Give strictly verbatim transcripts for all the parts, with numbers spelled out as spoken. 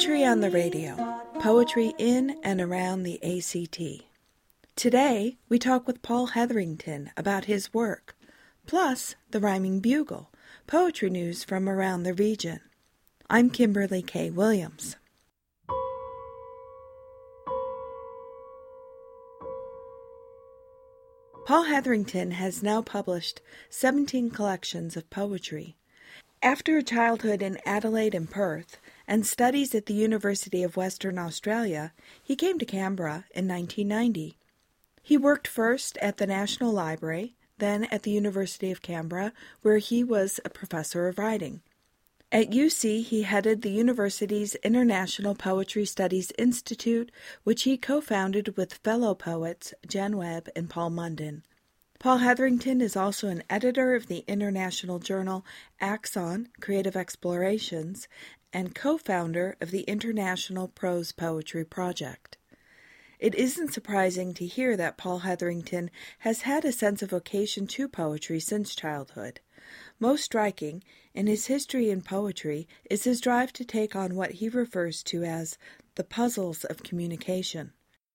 Poetry on the Radio, poetry in and around the A C T. Today, we talk with Paul Hetherington about his work, plus the Rhyming Bugle, poetry news from around the region. I'm Kimberly K. Williams. Paul Hetherington has now published seventeen collections of poetry. After a childhood in Adelaide and Perth and studies at the University of Western Australia, he came to Canberra in nineteen ninety. He worked first at the National Library, then at the University of Canberra, where he was a professor of writing. At U C, he headed the university's International Poetry Studies Institute, which he co-founded with fellow poets Jen Webb and Paul Munden. Paul Hetherington is also an editor of the international journal Axon Creative Explorations and co-founder of the International Prose Poetry Project. It isn't surprising to hear that Paul Hetherington has had a sense of vocation to poetry since childhood. Most striking in his history in poetry is his drive to take on what he refers to as the puzzles of communication.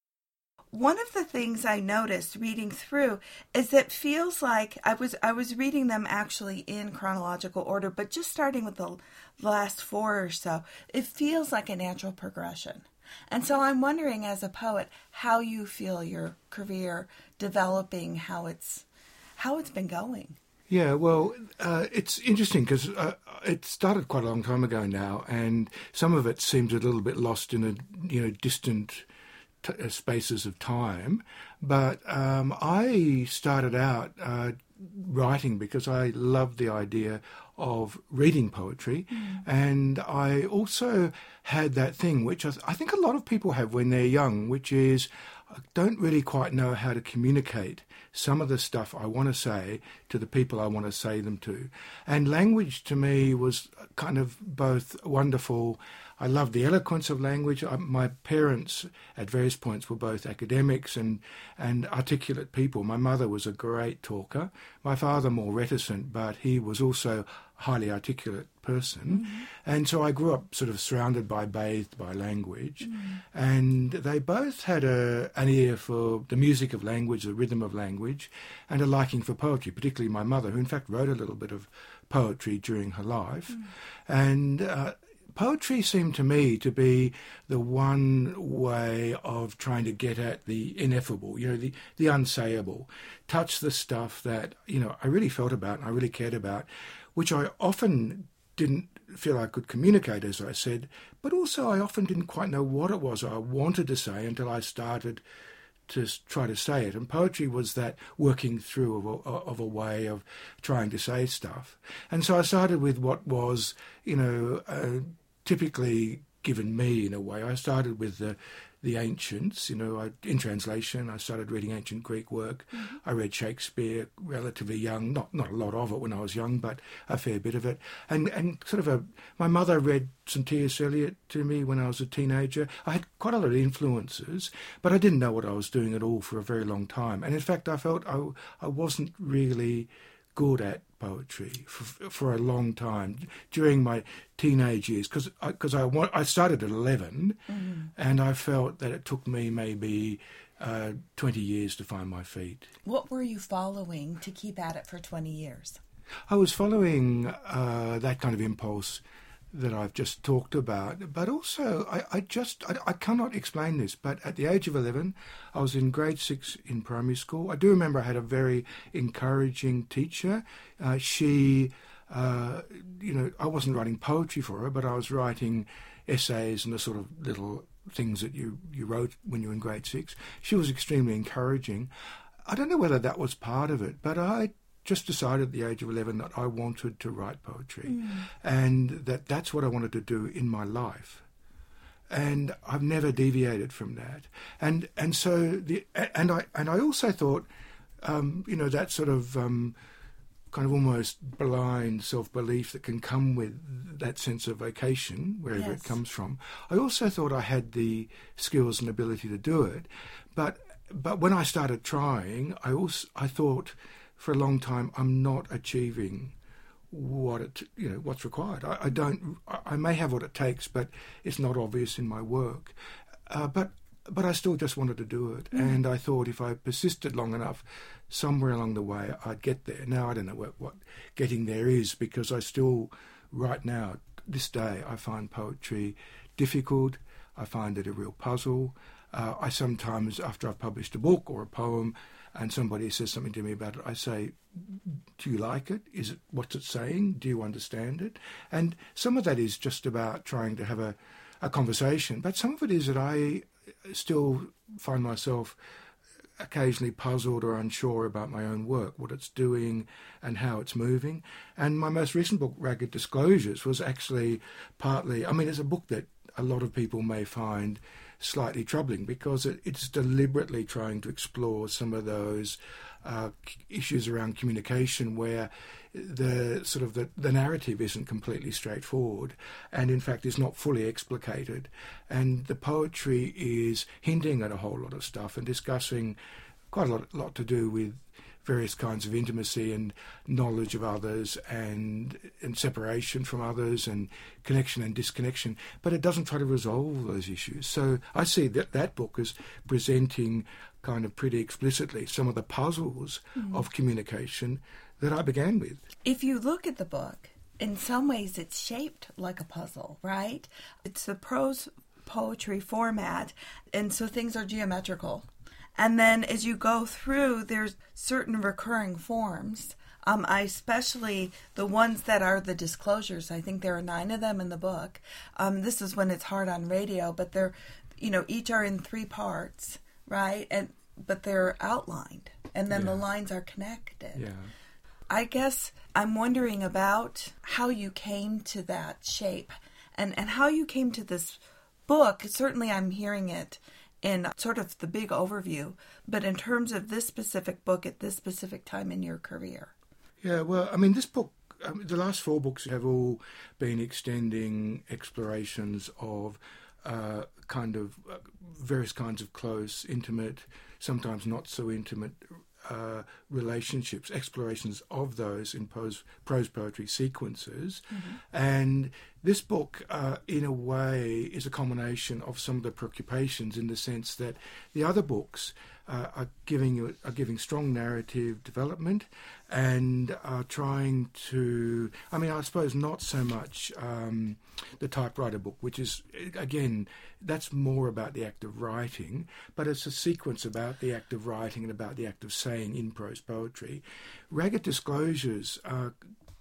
One of the things I noticed reading through is that it feels like I was I was reading them actually in chronological order, but just starting with the last four or so, it feels like a natural progression. And so I'm wondering, as a poet, how you feel your career developing, how it's how it's been going. Yeah, well, uh, it's interesting because uh, it started quite a long time ago now, and some of it seems a little bit lost in a you know distant t- spaces of time. But um, I started out uh, writing because I loved the idea of reading poetry, mm. and I also had that thing which I, th- I think a lot of people have when they're young, which is I don't really quite know how to communicate some of the stuff I want to say to the people I want to say them to. And language to me was kind of both wonderful. I loved the eloquence of language. I, my parents at various points were both academics and, and articulate people. My mother was a great talker. My father more reticent, but he was also a highly articulate person. Mm-hmm. And so I grew up sort of surrounded by, bathed by language. Mm-hmm. And they both had a, an ear for the music of language, the rhythm of language, and a liking for poetry, particularly my mother, who in fact wrote a little bit of poetry during her life. Mm-hmm. And uh, poetry seemed to me to be the one way of trying to get at the ineffable, you know, the, the unsayable, touch the stuff that, you know, I really felt about and I really cared about, which I often didn't feel I could communicate, as I said, but also I often didn't quite know what it was I wanted to say until I started to try to say it. And poetry was that working through of a, of a way of trying to say stuff. And so I started with what was, you know, uh, typically given me in a way. I started with the the ancients, you know, I, in translation, I started reading ancient Greek work. Mm-hmm. I read Shakespeare relatively young, not not a lot of it when I was young, but a fair bit of it. And and sort of a, my mother read some T S Eliot to me when I was a teenager. I had quite a lot of influences, but I didn't know what I was doing at all for a very long time. And in fact, I felt I, I wasn't really good at poetry for, for a long time during my teenage years, because I, cause I, I started at eleven, mm-hmm. and I felt that it took me maybe uh, twenty years to find my feet. What were you following to keep at it for twenty years? I was following uh, that kind of impulse that I've just talked about, but also I, I just, I, I cannot explain this, but at the age of eleven, I was in grade six in primary school. I do remember I had a very encouraging teacher. Uh, she, uh, you know, I wasn't writing poetry for her, but I was writing essays and the sort of little things that you, you wrote when you were in grade six. She was extremely encouraging. I don't know whether that was part of it, but I just decided at the age of eleven that I wanted to write poetry, mm. and that that's what I wanted to do in my life. And I've never deviated from that. And and so the and I and I also thought, um, you know, that sort of um, kind of almost blind self-belief that can come with that sense of vocation, wherever yes. it comes from. I also thought I had the skills and ability to do it, but but when I started trying, I also I thought, for a long time, I'm not achieving what it, you know, what's required. I, I don't. I may have what it takes, but it's not obvious in my work. Uh, but but I still just wanted to do it, mm. and I thought if I persisted long enough, somewhere along the way I'd get there. Now I don't know what, what getting there is, because I still, right now, this day, I find poetry difficult. I find it a real puzzle. Uh, I sometimes, after I've published a book or a poem, and somebody says something to me about it, I say, do you like it? Is it, what's it saying? Do you understand it? And some of that is just about trying to have a, a conversation, but some of it is that I still find myself occasionally puzzled or unsure about my own work, what it's doing and how it's moving. And my most recent book, Ragged Disclosures, was actually partly, I mean, it's a book that a lot of people may find slightly troubling, because it, it's deliberately trying to explore some of those uh, issues around communication where the sort of the, the narrative isn't completely straightforward and in fact is not fully explicated, and the poetry is hinting at a whole lot of stuff and discussing quite a lot, lot to do with various kinds of intimacy and knowledge of others and and separation from others and connection and disconnection, but it doesn't try to resolve those issues. So I see that that book as presenting kind of pretty explicitly some of the puzzles mm. of communication that I began with. If you look at the book, in some ways it's shaped like a puzzle, right? It's a prose poetry format, and so things are geometrical. And then as you go through, there's certain recurring forms. Um, I especially, the ones that are the disclosures, I think there are nine of them in the book. Um, this is when it's hard on radio, but they're, you know, each are in three parts, right? And but they're outlined, and then yeah. the lines are connected. Yeah. I guess I'm wondering about how you came to that shape and, and how you came to this book. Certainly I'm hearing it in sort of the big overview, but in terms of this specific book at this specific time in your career. Yeah, well, I mean, this book, I mean, the last four books have all been extending explorations of uh, kind of uh, various kinds of close, intimate, sometimes not so intimate uh, relationships, explorations of those in prose, prose poetry sequences. Mm-hmm. And this book, uh, in a way, is a combination of some of the preoccupations, in the sense that the other books uh, are giving you are giving strong narrative development and are trying to, I mean, I suppose not so much um, the typewriter book, which is, again, that's more about the act of writing, but it's a sequence about the act of writing and about the act of saying in prose poetry. Ragged Disclosures uh,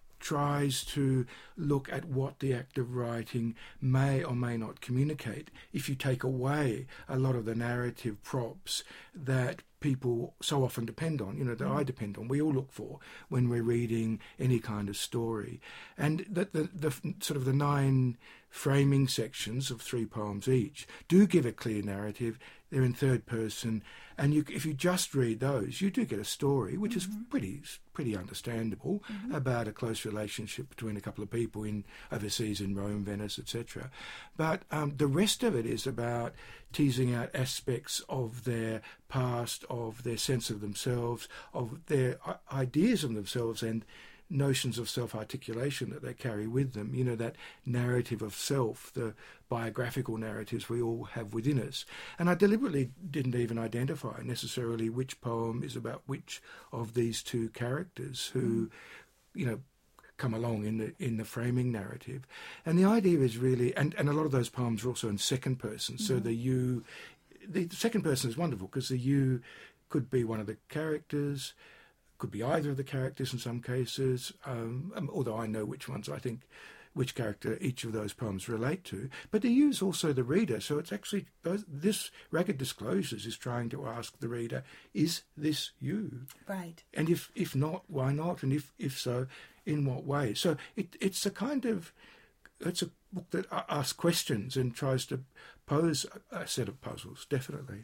tries to look at what the act of writing may or may not communicate if you take away a lot of the narrative props that people so often depend on, you know, that mm. I depend on, we all look for when we're reading any kind of story. And that the, the sort of the nine framing sections of three poems each do give a clear narrative. They're in third person, and you, if you just read those, you do get a story, which mm-hmm. is pretty pretty understandable, mm-hmm. about a close relationship between a couple of people in overseas in Rome, Venice, et cetera. But um, the rest of it is about teasing out aspects of their past, of their sense of themselves, of their ideas of themselves, and notions of self-articulation that they carry with them, you know, that narrative of self, the biographical narratives we all have within us. And I deliberately didn't even identify necessarily which poem is about which of these two characters who, mm. you know, come along in the in the framing narrative. And the idea is really, and, and a lot of those poems are also in second person, mm-hmm. so the you, the second person is wonderful because the you could be one of the characters, could be either of the characters in some cases, um, although I know which ones I think, which character each of those poems relate to. But they use also the reader, so it's actually, this Ragged Disclosures is trying to ask the reader, is this you? Right. And if, if not, why not? And if, if so, in what way? So it, it's a kind of, it's a book that asks questions and tries to pose a set of puzzles, definitely.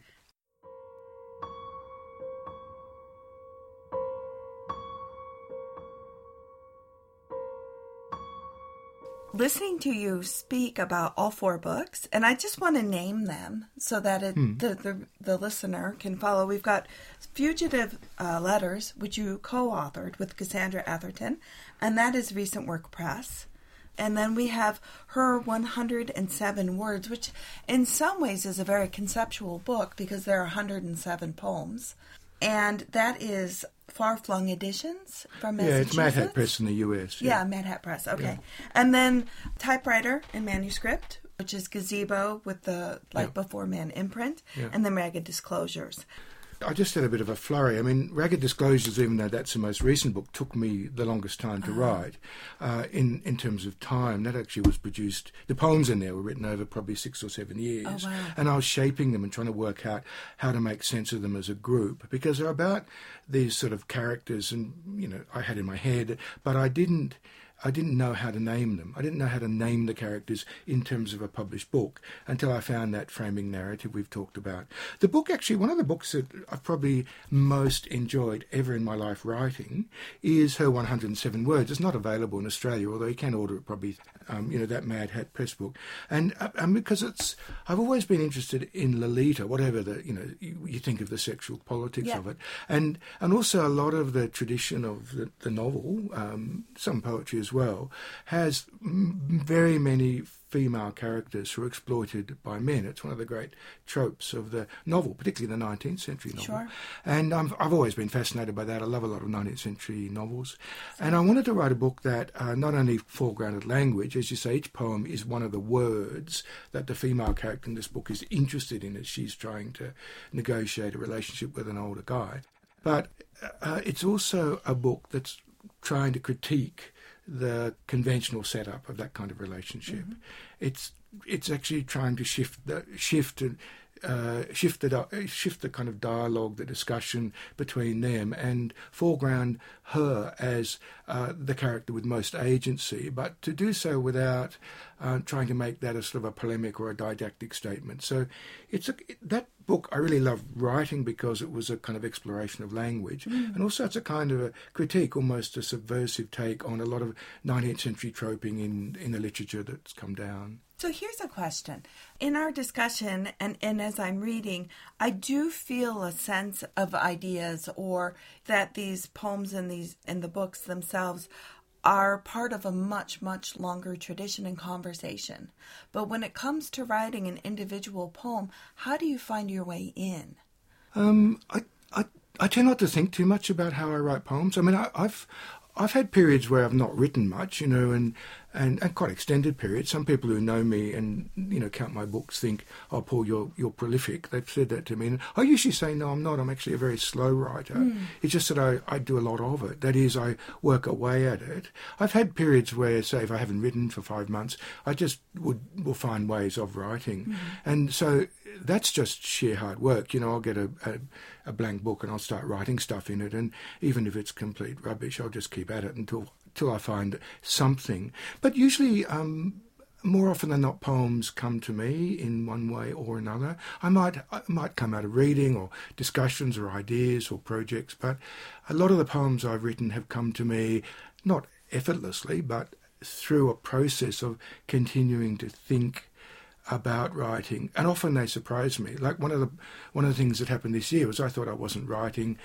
listening to you speak about all four books, and I just want to name them so that it, hmm. the, the the listener can follow. We've got Fugitive uh, Letters, which you co-authored with Cassandra Atherton, and that is Recent Work Press. And then we have Her one hundred seven Words, which in some ways is a very conceptual book because there are one hundred seven poems. And that is Far Flung Editions from Massachusetts. Yeah, it's Mad Hat Press in the U S. Yeah, yeah Mad Hat Press, okay. Yeah. And then Typewriter and Manuscript, which is Gazebo with the Like yeah. Before Man imprint, yeah. and then Ragged Disclosures. I just had a bit of a flurry. I mean, Ragged Disclosures, even though that's the most recent book, took me the longest time to uh-huh. write. Uh, in, in terms of time, that actually was produced, the poems in there were written over probably six or seven years. Oh, wow. And I was shaping them and trying to work out how to make sense of them as a group, because they're about these sort of characters and, you know, I had in my head, but I didn't... I didn't know how to name them. I didn't know how to name the characters in terms of a published book until I found that framing narrative we've talked about. The book, actually, one of the books that I've probably most enjoyed ever in my life writing is Her one hundred seven Words. It's not available in Australia, although you can order it probably, um, you know, that Mad Hat Press book. And, uh, and because it's, I've always been interested in Lolita, whatever the, you know, you, you think of the sexual politics yeah. of it. And and also a lot of the tradition of the, the novel, um, some poetry as well, has m- very many female characters who are exploited by men. It's one of the great tropes of the novel, particularly the nineteenth century novel. Sure. And I'm, I've always been fascinated by that. I love a lot of nineteenth century novels. And I wanted to write a book that uh, not only foregrounded language, as you say, each poem is one of the words that the female character in this book is interested in as she's trying to negotiate a relationship with an older guy. But uh, it's also a book that's trying to critique the conventional setup of that kind of relationship. Mm-hmm. It's it's actually trying to shift the shift and uh, shift the shift the kind of dialogue, the discussion between them, and foreground her as uh, the character with most agency, but to do so without uh, trying to make that a sort of a polemic or a didactic statement. So it's a, that book I really love writing because it was a kind of exploration of language, mm. and also it's a kind of a critique, almost a subversive take on a lot of nineteenth century troping in, in the literature that's come down. So here's a question. In our discussion, and, and as I'm reading, I do feel a sense of ideas, or that these poems and these and the books themselves are part of a much, much longer tradition and conversation. But when it comes to writing an individual poem, how do you find your way in? Um, I, I, I tend not to think too much about how I write poems. I mean, I, I've I've had periods where I've not written much, you know, and, and, and quite extended periods. Some people who know me and, you know, count my books think, oh, Paul, you're you're prolific. They've said that to me. And I usually say, no, I'm not. I'm actually a very slow writer. Mm. It's just that I, I do a lot of it. That is, I work away at it. I've had periods where, say, if I haven't written for five months, I just would will find ways of writing. Mm. And so that's just sheer hard work. You know, I'll get a, a, a blank book and I'll start writing stuff in it. And even if it's complete rubbish, I'll just keep at it until until I find something. But usually, um, more often than not, poems come to me in one way or another. I might I might come out of reading or discussions or ideas or projects, but a lot of the poems I've written have come to me not effortlessly, but through a process of continuing to think about writing, and often they surprise me. Like one of the one of the things that happened this year was I thought I wasn't writing,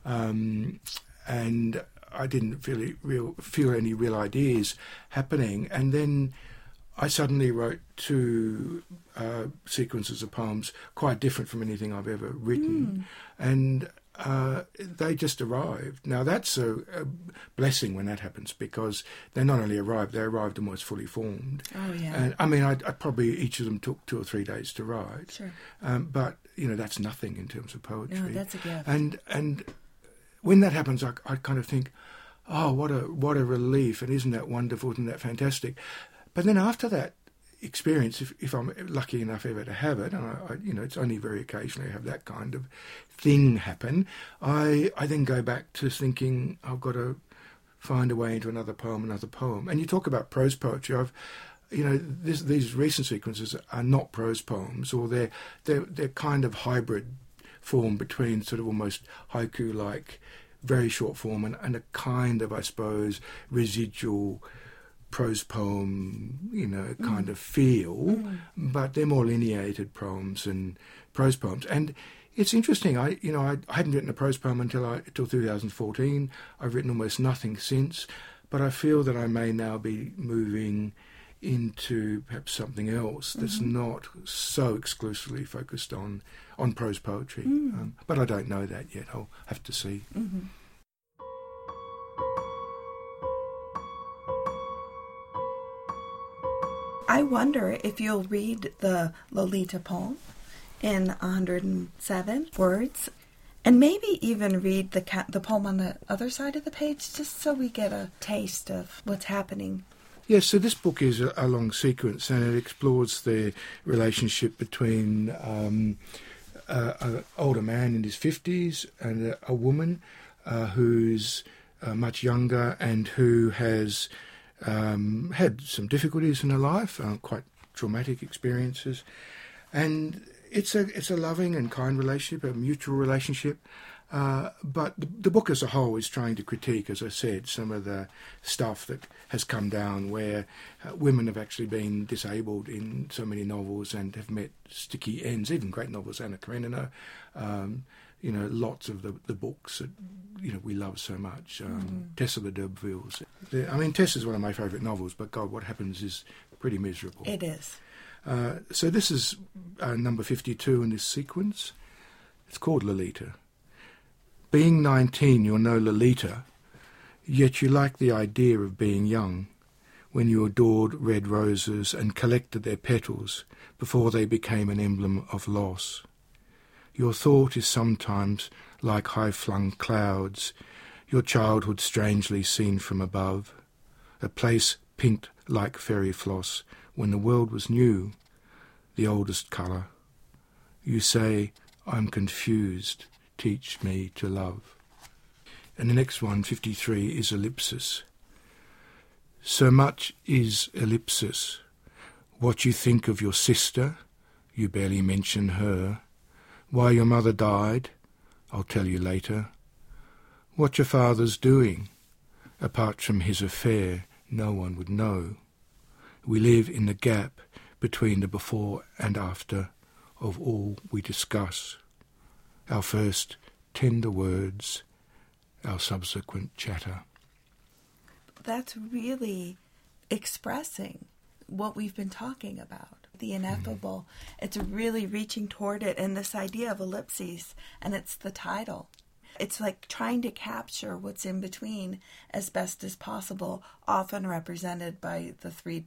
um, and I didn't feel real feel any real ideas happening, and then I suddenly wrote two uh, sequences of poems quite different from anything I've ever written, mm. and uh, they just arrived. Now that's a, a blessing when that happens, because they not only arrived, they arrived almost fully formed. Oh yeah. And I mean, I, I probably each of them took two or three days to write. Sure. Um, but you know, that's nothing in terms of poetry. No, that's a gift. And and when that happens, I, I kind of think, oh, what a what a relief, and isn't that wonderful, isn't that fantastic? But then after that experience, if, if I'm lucky enough ever to have it, and I, I, you know, it's only very occasionally I have that kind of thing happen, I I then go back to thinking I've got to find a way into another poem, another poem. And you talk about prose poetry. I've you know, this, these recent sequences are not prose poems, or they're they're they're kind of hybrid form between sort of almost haiku-like very short form and, and a kind of, I suppose, residual prose poem, you know, kind Mm. of feel, Mm. but they're more lineated poems and prose poems. And it's interesting. I, you know, I, I hadn't written a prose poem until I, until two thousand fourteen. I've written almost nothing since, but I feel that I may now be moving into perhaps something else that's Mm-hmm. not so exclusively focused on on prose poetry. Mm. Um, but I don't know that yet. I'll have to see. Mm-hmm. I wonder if you'll read the Lolita poem in one hundred seven words, and maybe even read the ca- the poem on the other side of the page, just so we get a taste of what's happening. Yes, so this book is a, a long sequence, and it explores the relationship between um, an older man in his fifties and a, a woman uh, who's uh, much younger and who has um, had some difficulties in her life, uh, quite traumatic experiences. And it's a it's a loving and kind relationship, a mutual relationship. Uh, but the, the book as a whole is trying to critique, as I said, some of the stuff that has come down where uh, women have actually been disabled in so many novels and have met sticky ends, even great novels, Anna Karenina, um, you know, lots of the, the books that, you know, we love so much. Um, Mm-hmm. Tessa the D'Urbervilles. I mean, Tessa is one of my favourite novels, but God, what happens is pretty miserable. It is. Uh, so this is uh, number fifty-two in this sequence. It's called Lolita. Being nineteen, you're no Lolita, yet you like the idea of being young, when you adored red roses and collected their petals before they became an emblem of loss. Your thought is sometimes like high-flung clouds, your childhood strangely seen from above, a place pinked like fairy floss when the world was new, the oldest colour. You say, I'm confused, teach me to love. And the next one, fifty-three, is ellipsis. So much is ellipsis. What you think of your sister, you barely mention her. Why your mother died, I'll tell you later. What your father's doing, apart from his affair, no one would know. We live in the gap between the before and after of all we discuss. Our first tender words, our subsequent chatter. That's really expressing what we've been talking about, the ineffable. Mm-hmm. It's really reaching toward it, and this idea of ellipses, and it's the title. It's like trying to capture what's in between as best as possible, often represented by the three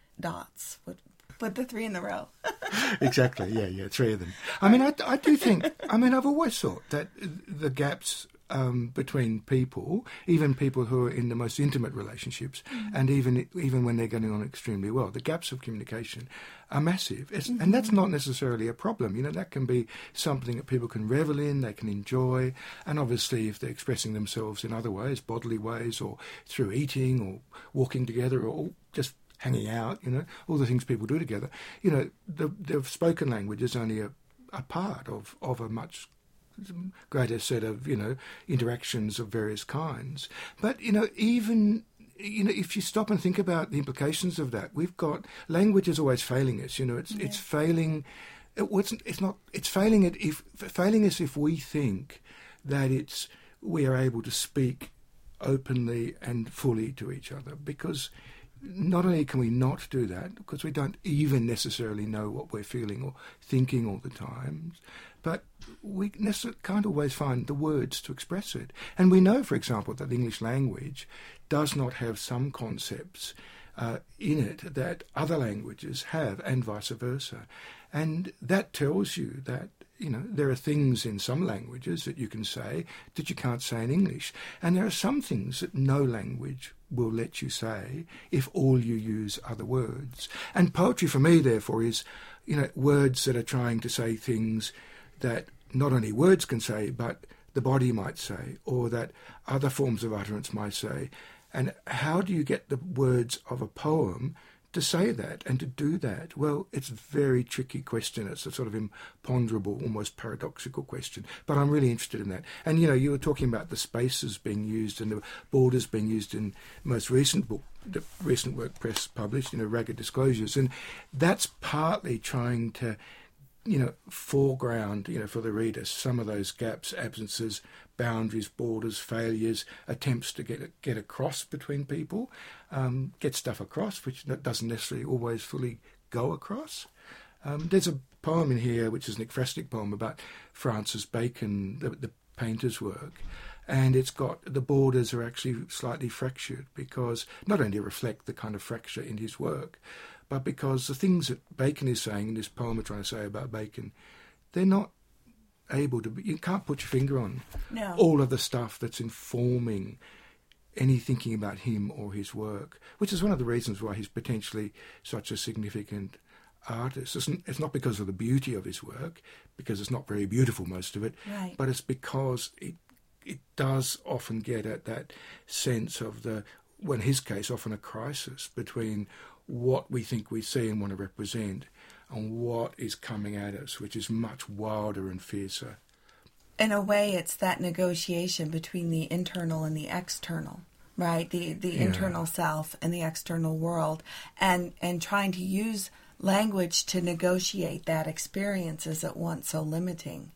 dots. What, put the three in the row. Exactly, yeah, yeah, three of them. I mean, I, I do think, I mean, I've always thought that the gaps um, between people, even people who are in the most intimate relationships, mm-hmm. and even even when they're getting on extremely well, the gaps of communication are massive. It's, mm-hmm. And that's not necessarily a problem. You know, that can be something that people can revel in, they can enjoy, and obviously if they're expressing themselves in other ways, bodily ways, or through eating, or walking together, or just hanging out, you know, all the things people do together, you know, the, the spoken language is only a, a part of, of a much greater set of, you know, interactions of various kinds. But, you know, even, you know, if you stop and think about the implications of that, we've got, language is always failing us, you know, it's, yeah. it's failing, it wasn't, it's not, it's failing it if, failing us if we think that it's, we are able to speak openly and fully to each other, because not only can we not do that, because we don't even necessarily know what we're feeling or thinking all the time, but we can't always find the words to express it. And we know, for example, that the English language does not have some concepts uh, in it that other languages have, and vice versa. And that tells you that, you know, there are things in some languages that you can say that you can't say in English. And there are some things that no language will let you say if all you use are the words. And poetry for me, therefore, is, you know, words that are trying to say things that not only words can say, but the body might say, or that other forms of utterance might say. And how do you get the words of a poem to say that and to do that, well, it's a very tricky question. It's a sort of imponderable, almost paradoxical question. But I'm really interested in that. And, you know, you were talking about the spaces being used and the borders being used in most recent book, the recent work Press published, you know, Ragged Disclosures. And that's partly trying to, you know, foreground, you know, for the reader, some of those gaps, absences, boundaries, borders, failures, attempts to get get across between people, um, get stuff across, which doesn't necessarily always fully go across. Um, there's a poem in here, which is an ekphrastic poem about Francis Bacon, the, the painter's work, and it's got, the borders are actually slightly fractured because not only reflect the kind of fracture in his work, but because the things that Bacon is saying in this poem are trying to say about Bacon, they're not able to be, you can't put your finger on no. all of the stuff that's informing any thinking about him or his work, which is one of the reasons why he's potentially such a significant artist. It's, it's not because of the beauty of his work, because it's not very beautiful, most of it, right. but it's because it it does often get at that sense of the, well, in his case, often a crisis between what we think we see and want to represent and what is coming at us, which is much wilder and fiercer. In a way, it's that negotiation between the internal and the external, right? The the yeah. internal self and the external world, and and trying to use language to negotiate that experience is at once so limiting.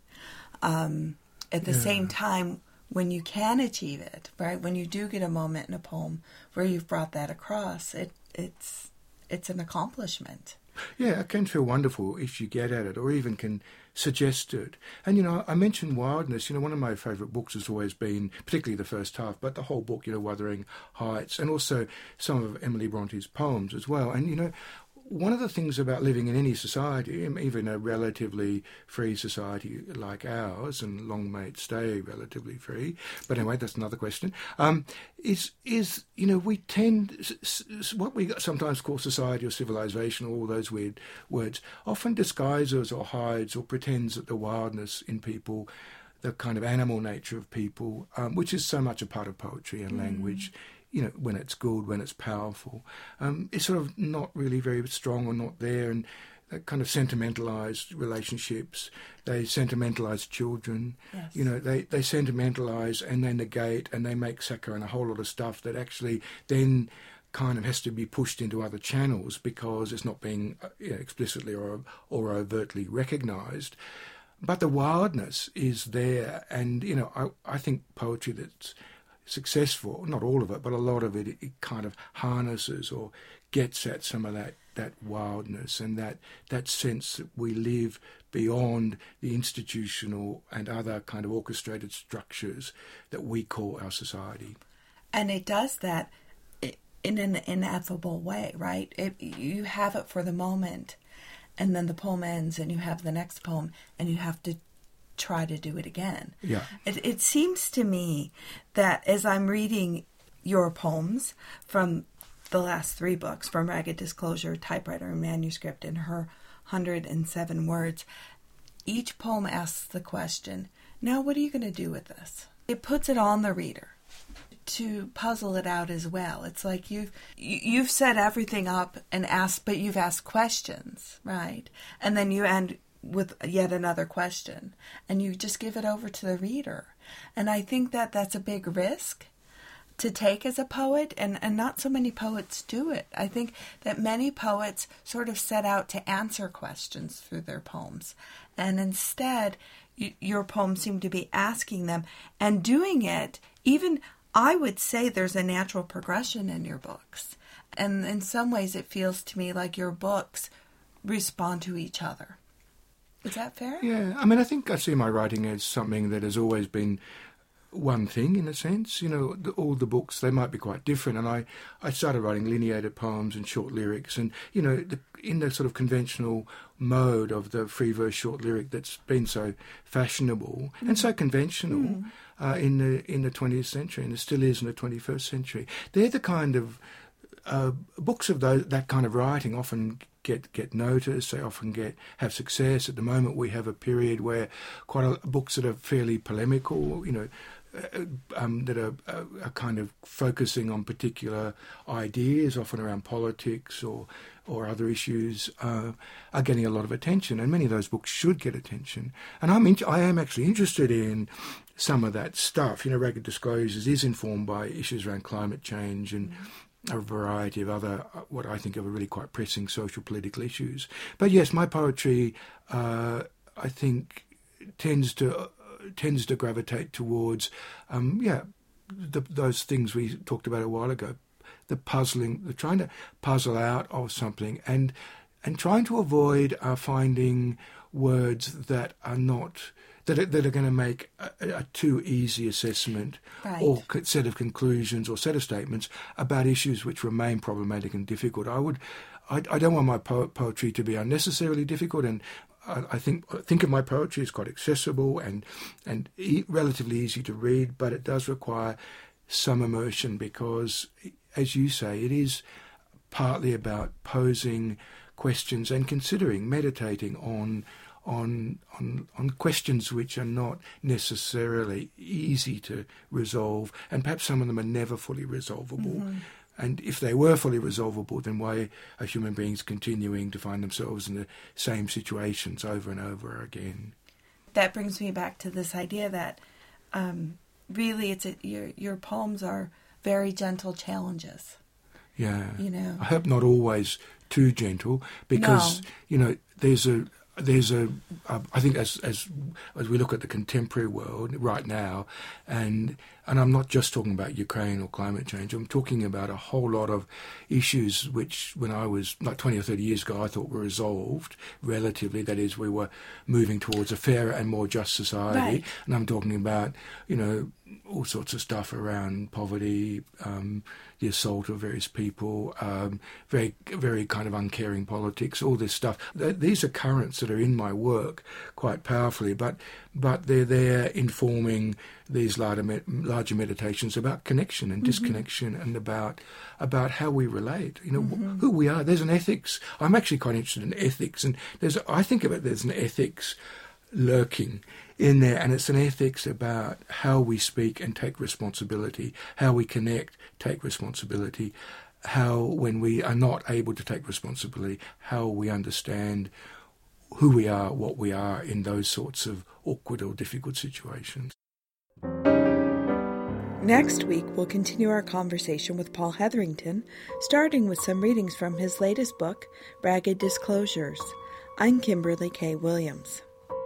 Um, at the yeah. same time, when you can achieve it, right? When you do get a moment in a poem where you've brought that across, it it's it's an accomplishment. Yeah, it can feel wonderful if you get at it or even can suggest it. And, you know, I mentioned wildness. You know, one of my favourite books has always been, particularly the first half, but the whole book, you know, Wuthering Heights, and also some of Emily Bronte's poems as well. And, you know, one of the things about living in any society, even a relatively free society like ours, and long may it stay relatively free, but anyway, that's another question, um, is, is, you know, we tend, what we sometimes call society or civilization, all those weird words, often disguises or hides or pretends that the wildness in people, the kind of animal nature of people, um, which is so much a part of poetry and mm. language, you know, when it's good, when it's powerful, um, it's sort of not really very strong or not there, and that kind of sentimentalised relationships, they sentimentalise children, yes. you know, they, they sentimentalise and they negate and they make saccharin and a whole lot of stuff that actually then kind of has to be pushed into other channels because it's not being you know, explicitly or, or overtly recognised. But the wildness is there, and, you know, I, I think poetry that's successful, not all of it, but a lot of it, it, it kind of harnesses or gets at some of that, that wildness and that, that sense that we live beyond the institutional and other kind of orchestrated structures that we call our society. And it does that in an ineffable way, right? It, you have it for the moment, and then the poem ends and you have the next poem and you have to try to do it again. Yeah. It, it seems to me that as I'm reading your poems from the last three books, from Ragged Disclosure, Typewriter and Manuscript, and her one hundred seven words, each poem asks the question, now what are you going to do with this? It puts it on the reader to puzzle it out as well. It's like you've you've set everything up and asked, but you've asked questions, right? And then you end with yet another question, and you just give it over to the reader. And I think that that's a big risk to take as a poet, and, and not so many poets do it. I think that many poets sort of set out to answer questions through their poems, and instead y- your poems seem to be asking them and doing it. Even I would say there's a natural progression in your books, and in some ways it feels to me like your books respond to each other. Is that fair? Yeah, I mean, I think I see my writing as something that has always been one thing, in a sense. You know, the, all the books, they might be quite different, and I, I started writing lineated poems and short lyrics, and, you know, the, in the sort of conventional mode of the free verse short lyric that's been so fashionable mm. and so conventional mm. uh, in the in the twentieth century, and it still is in the twenty-first century. They're the kind of uh, books of those, that kind of writing often get get noticed, they often get have success. At the moment we have a period where quite a, books that are fairly polemical, you know, um, that are, are, are kind of focusing on particular ideas, often around politics or or other issues, uh, are getting a lot of attention, and many of those books should get attention. And I'm in, I am actually interested in some of that stuff. You know, Ragged Disclosures is informed by issues around climate change and a variety of other, what I think are really quite pressing social political issues. But yes, my poetry, uh, I think, tends to uh, tends to gravitate towards, um, yeah, the, those things we talked about a while ago. The puzzling, the trying to puzzle out of something, and and trying to avoid uh, finding words that are not that are, that are going to make a, a too easy assessment right. or set of conclusions or set of statements about issues which remain problematic and difficult. I would, I, I don't want my po- poetry to be unnecessarily difficult, and I, I think think of my poetry as quite accessible and and e- relatively easy to read, but it does require some immersion because, as you say, it is partly about posing questions and considering, meditating on on on on questions which are not necessarily easy to resolve, and perhaps some of them are never fully resolvable. Mm-hmm. And if they were fully resolvable, then why are human beings continuing to find themselves in the same situations over and over again? That brings me back to this idea that um, really it's a, your your poems are very gentle challenges. Yeah. You know. I hope not always too gentle, because no. you know there's a there's a uh, I think as as as we look at the contemporary world right now, and and I'm not just talking about Ukraine or climate change. I'm talking about a whole lot of issues which, when I was like twenty or thirty years ago, I thought were resolved relatively. That is, we were moving towards a fairer and more just society. Right. And I'm talking about, you know, all sorts of stuff around poverty, um, the assault of various people, um, very, very kind of uncaring politics, all this stuff. These are currents that are in my work quite powerfully, but but they're there informing these larger, larger meditations about connection and disconnection, mm-hmm. and about about how we relate, you know, mm-hmm. who we are. There's an ethics. I'm actually quite interested in ethics, and there's I think of it there's an ethics lurking in there, and it's an ethics about how we speak and take responsibility, how we connect, take responsibility, how when we are not able to take responsibility, how we understand who we are, what we are in those sorts of awkward or difficult situations. Next week, we'll continue our conversation with Paul Hetherington, starting with some readings from his latest book, Ragged Disclosures. I'm Kimberly K. Williams.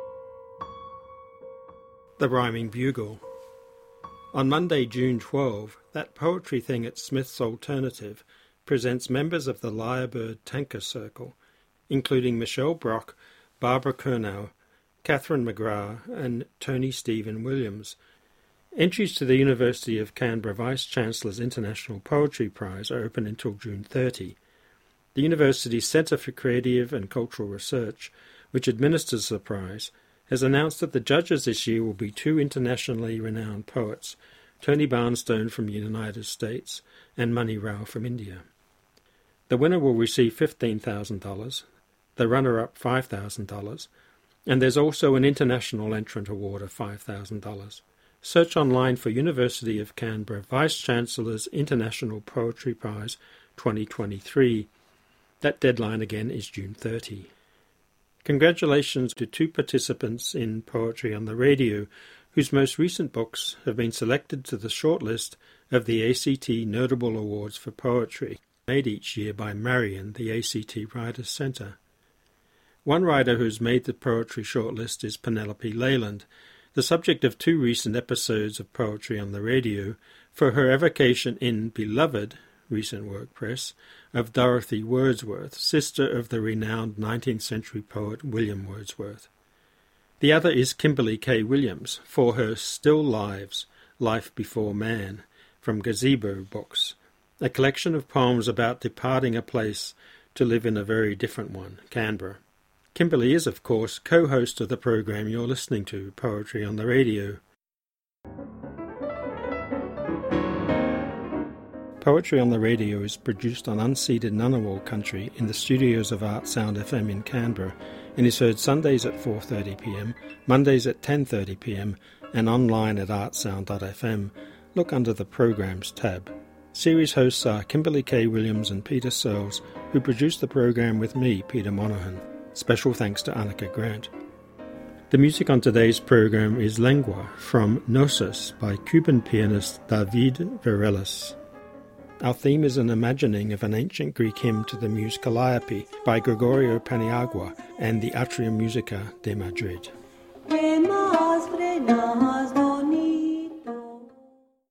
The Rhyming Bugle. On Monday, June twelfth, That Poetry Thing at Smith's Alternative presents members of the Lyrebird Tanker Circle, including Michelle Brock, Barbara Curnow, Catherine McGrath, and Tony Stephen Williams. Entries to the University of Canberra Vice-Chancellor's International Poetry Prize are open until June thirtieth. The university's Centre for Creative and Cultural Research, which administers the prize, has announced that the judges this year will be two internationally renowned poets, Tony Barnstone from the United States and Mani Rao from India. The winner will receive fifteen thousand dollars, the runner-up five thousand dollars, and there's also an international entrant award of five thousand dollars. Search online for University of Canberra Vice-Chancellor's International Poetry Prize twenty twenty-three. That deadline again is June thirtieth. Congratulations to two participants in Poetry on the Radio, whose most recent books have been selected to the shortlist of the A C T Notable Awards for Poetry, made each year by Marion, the A C T Writers' Centre. One writer who's made the poetry shortlist is Penelope Leyland, the subject of two recent episodes of Poetry on the Radio, for her evocation in Beloved, recent work press, of Dorothy Wordsworth, sister of the renowned nineteenth century poet William Wordsworth. The other is Kimberly K. Williams, for her Still Lives, Life Before Man, from Gazebo Books, a collection of poems about departing a place to live in a very different one, Canberra. Kimberly is, of course, co-host of the program you're listening to, Poetry on the Radio. Poetry on the Radio is produced on unceded Ngunnawal country in the studios of Art Sound F M in Canberra and is heard Sundays at four thirty p m, Mondays at ten thirty p m and online at artsound dot f m, look under the Programs tab. Series hosts are Kimberly K. Williams and Peter Searles, who produced the program with me, Peter Monaghan. Special thanks to Annika Grant. The music on today's program is Lengua from Gnosis by Cuban pianist David Varelis. Our theme is an imagining of an ancient Greek hymn to the muse Calliope by Gregorio Paniagua and the Atrium Musica de Madrid.